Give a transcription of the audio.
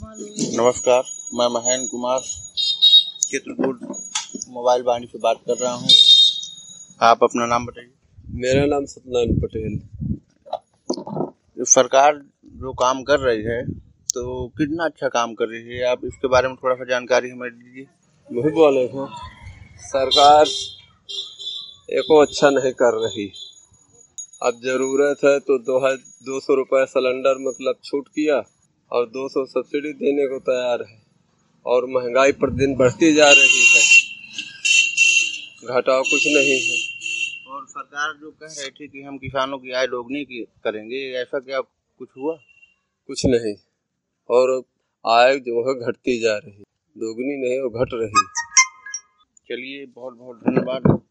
नमस्कार, मैं महेंद्र कुमार चित्रकूट मोबाइल वाणी से बात कर रहा हूँ। आप अपना नाम बताइए। मेरा नाम सत्यनारायण पटेल। सरकार जो काम कर रही है तो कितना अच्छा काम कर रही है, आप इसके बारे में थोड़ा सा जानकारी हमें दीजिए। वही बोले हैं, सरकार एको अच्छा नहीं कर रही। अब जरूरत है तो 200 रुपये सिलेंडर मतलब छूट किया और 200 सब्सिडी देने को तैयार है, और महंगाई प्रतिदिन बढ़ती जा रही है, घटाव कुछ नहीं है। और सरकार जो कह रही थी कि हम किसानों की आय दोगुनी की करेंगे, ऐसा क्या कुछ हुआ? कुछ नहीं, और आय जो है घटती जा रही, दोगुनी नहीं और घट रही। चलिए, बहुत बहुत धन्यवाद।